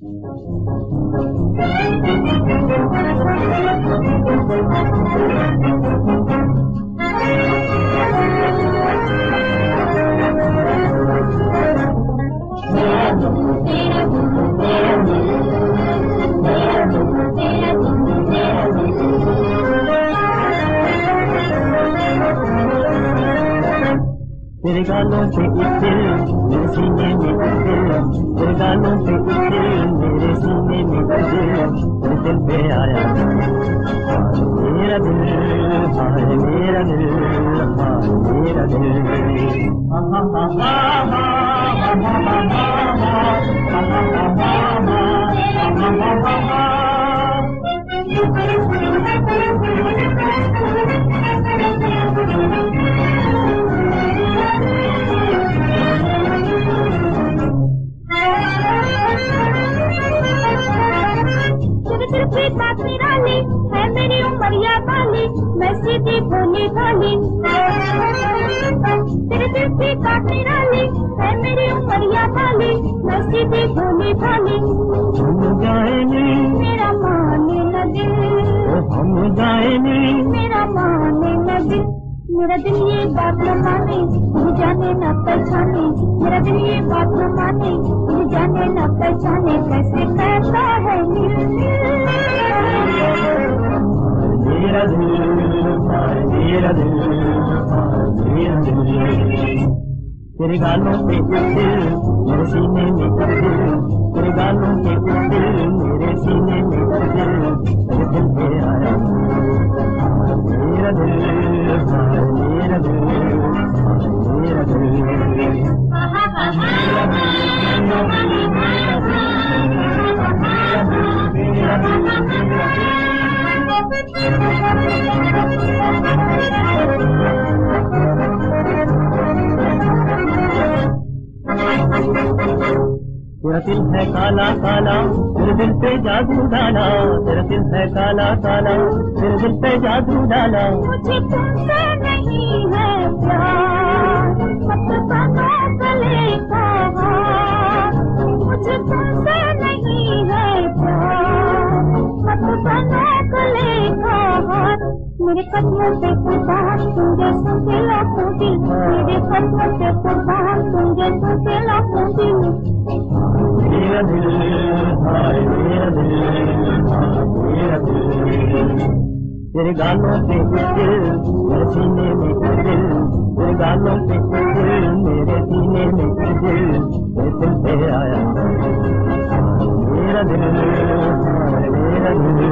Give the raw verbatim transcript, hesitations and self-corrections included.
तेरे गालों पे एक दिल मेरे सीने में एक दिल, तेरे गालों पे एक दिल मेरे सीने में एक दिल, मेरे दिल पे आया मेरा दिल, हाय मेरा दिल, हाय मेरा दिल। हा हा हा हा हा हा हा हा हा। की बात निराली है मेरी उमरिया वाली, मैं सीधी भोली भाली। तेरे दिल की बात निराली है मेरी उमरिया वाली, मैं सीधी भोली भाली। हम जाएंगे मेरा माने न दिल, हम जाएंगे मेरा माने न दिल। मेरा दिल ये बात न माने, मुझे जाने न पहचाने। मेरा दिल ये बात न माने, मुझे जाने न पहचाने। कैसे कहता है नील मेरा दिल, मेरा दिल, मेरा दिल। तेरे गालों पे एक दिल मेरे सीने में एक दिल, तेरे गालों पे एक दिल मेरे सीने में एक दिल, मेरे दिल पे आया मेरा दिल, मेरा दिल, मेरा दिल। तेरा दिल है काला काला, तेरे दिल पे जादू डाला, तेरा दिल है काला काला, तेरे दिल पे जादू डाला। मुझे तुमसे नहीं है प्यार, मत बनो गले का हार। मुझे तुमसे नहीं है प्यार, मत बनो गले का हार। मेरे कदमों पे कुर्बान तुम जैसों के लाखों दिल, मेरे कदमों पे कुर्बान तुम जैसों के लाखों दिल। मेरा दिल, हाय मेरा दिल, मेरा दिल। तेरे गालों पे एक दिल मेरे सीने में एक दिल, तेरे गालों पे एक दिल मेरे सीने में एक दिल, मेरे दिल पे आया मेरा दिल, हाय मेरा दिल।